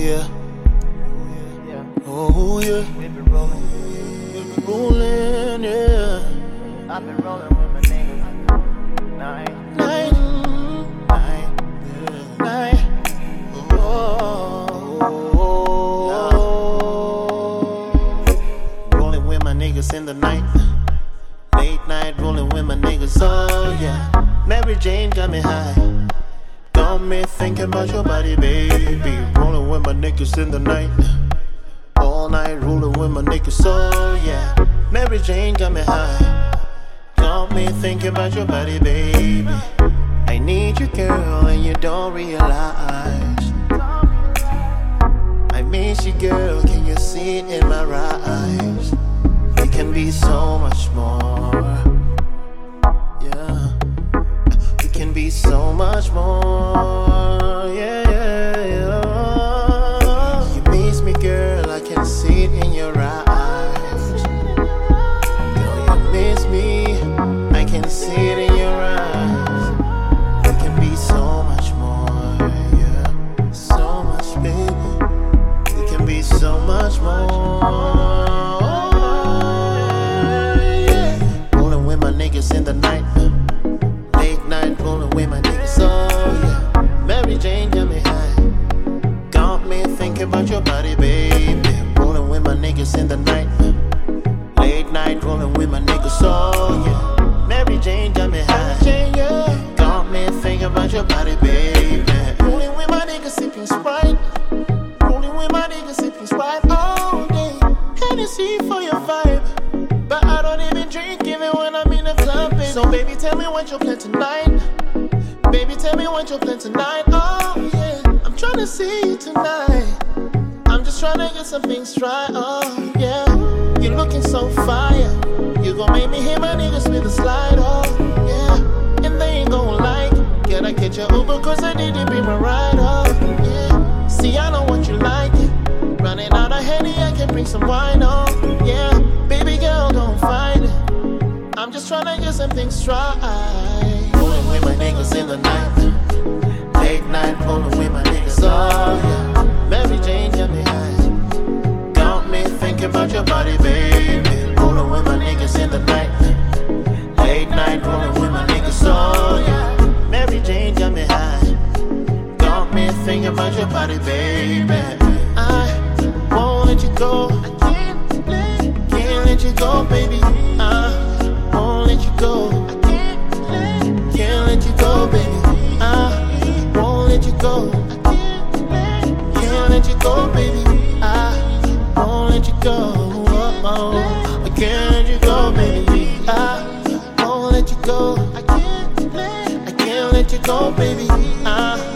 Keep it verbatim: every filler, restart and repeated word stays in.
yeah. Oh yeah. We've been rolling. We've been rolling, yeah. I've been rolling with my niggas. Nine. Night, Nine. night. Oh, rolling with my niggas in the night. Late night rolling with my niggas. Oh yeah. Mary Jane got me high. Got me thinking about your body, baby. Rolling with my niggas in the night. All night rolling with my niggas, oh yeah. Mary Jane got me high. Got me thinking about your body, baby. I need you, girl, and you don't realize. I miss you, girl, can you see it in my eyes? It can be so much more. Yeah. It can be so much more. Yeah, yeah, yeah. You miss me, girl, I can see it in your eyes. Girl, you miss me, I can see it in your eyes. It can be so much more, yeah. So much, baby. It can be so much more, yeah. Rolling with my niggas in the night. Late night rolling with my niggas, oh yeah. Mary Jane got me high. Got me thinking about your body, baby. Rolling with my niggas in the night. Late night rolling with my niggas, oh yeah. Mary Jane got me high. Got me thinking about your body, baby. Rolling with my niggas sipping Sprite. Rolling with my niggas sipping Sprite all day. Hennessy for your vibe, but I don't even drink even when I'm in the club, baby. So baby, tell me what your plan tonight. Baby, tell me what your plan tonight. Oh yeah, I'm tryna see you tonight. I'm just tryna get some things right. Oh yeah, you're looking so fire. You gon' make me hit my niggas with a slide. Oh yeah, and they ain't gon' like. Can I get your Uber cause I need to be my ride? Oh yeah, see I know what you like. Running out of Henny, I can bring some wine. Oh yeah, baby girl, don't fight it. I'm just tryna get some things right. Rolling with my niggas in the night. Late night rolling with my niggas, oh yeah. Mary Jane got me high. Got me thinking about your body, baby. Rolling with my niggas in the night. Late night rolling with my niggas, oh yeah. Mary Jane got me high. Got me thinking about your body, baby. I won't let you go. I can't, can't let you go, baby. I won't let you go. I can't, can't let you go, baby. I won't let you go. I can't, can't let you go, baby. I won't let you go. Oh, oh. I can't let you go, baby. I won't let you go. I can't, I can't let you go, baby. I